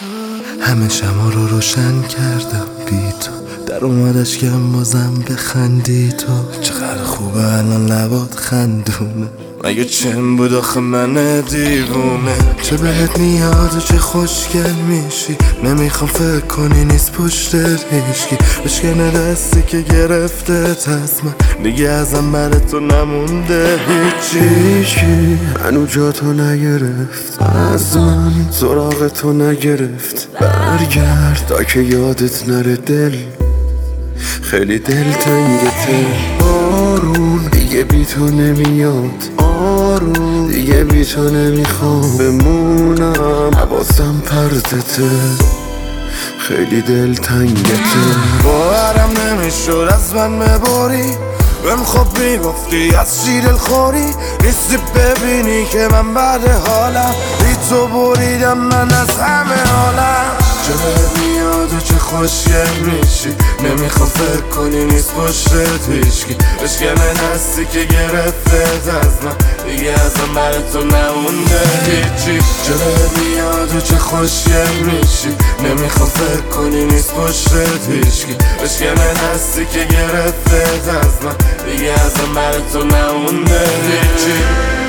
همه شما رو روشن کردم بی تو، در اومدش کم بازم بخندی تو. چقدر خوبه الان لبات خندونه، مگه چن بود آخه من دیوونه. چه بهت میاد و چه خوشگل میشی، نمیخوام فکر کنی نیست پشتت هیچکی. بشکنه دستی که گرفته از من، دیگه ازم بر تو نمونده هیچی. منو جا تو نگرفت، از من سراغ تو نگرفت. برگرد تا که یادت نره دل، خیلی دل تنگته. آروم دیگه بی تو نمیاد، آروم دیگه بی تو نمیخوام بمونم. حواسم پرتته، خیلی دل تنگته. باورم نمیشد از من ببری، بهم خب میگفتی از چی دل خوری. نیستی ببینی که من بعد حالم، بی تو بریدم من از همه حالم. چه بهت میاد و چه خوشگل میشی، نمیخوام فکر کنی نیست پشتت هیچکی. بشکنه دستی که گرفته از من، دیگه ازم بر تو نمونده هیچی. چه بهت میاد و چه خوشگل میشی، نمیخوام فکر کنی نیست پشتت هیچکی. بشکنه دستی که گرفته از من، دیگه ازم بر تو نمونده هیچی.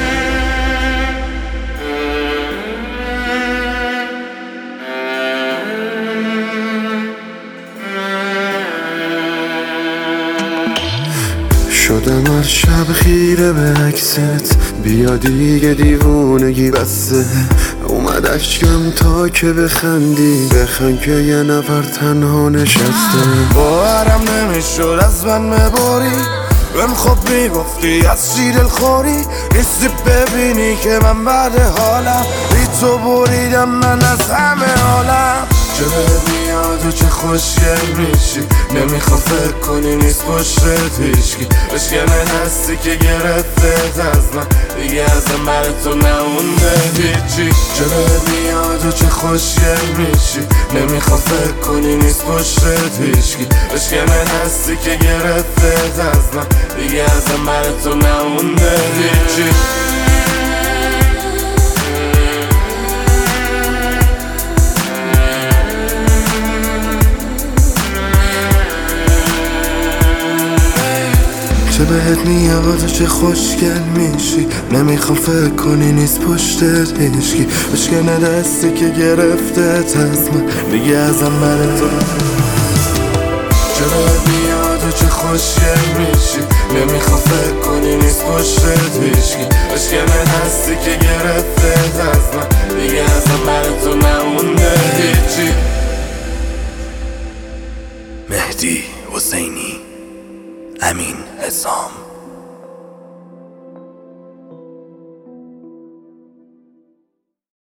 شدم هر شب خیره به عکست، بیا دیگه دیوونگی بسته. اومد اشکم تا که بخندی، بخند که یه نفر تنها نشسته. باورم نمیشد از من ببری، بهم خب میگفتی از چی دل خوری. نیستی ببینی که من بعد حالم، بی تو بریدم من از همه حالم. چه بهت میاد و چه خوشگل میشی، نمیخوام فکر کنی نیست پشتت هیچکی. بشکنه دستی که گرفته از من، دیگه ازم بر تو نمونده هیچی. چه بهت میاد و چه خوشگل میشی، نمیخوام فکر کنی نیست پشتت هیچکی. بشکنه دستی که گرفته از من، دیگه ازم بر تو نمونده هیچی. چه بهت میاد و چه خوشگل میشی، نمیخوام فکر کنی نیست پشتت هیچکی. بشکنه دستی که گرفته از من، دیگه ازم بر تو. چه بهت میاد و چه خوشگل میشی، نمیخوام فکر کنی نیست پشتت هیچکی. بشکنه دستی که گرفته از من، دیگه ازم بر تو نمونده هیچی. مهدی حسینی، امین حسام.